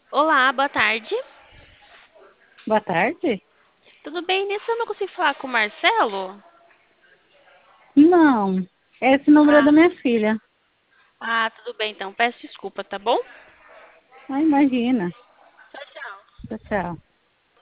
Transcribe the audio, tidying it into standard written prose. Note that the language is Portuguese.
Olá, boa tarde. Boa tarde? Tudo bem? Nisso eu não consigo falar com o Marcelo? Não, esse número é Ah, da minha filha. tudo bem então. Peço desculpa, tá bom? Ah, imagina. Tchau, tchau. Tchau, tchau.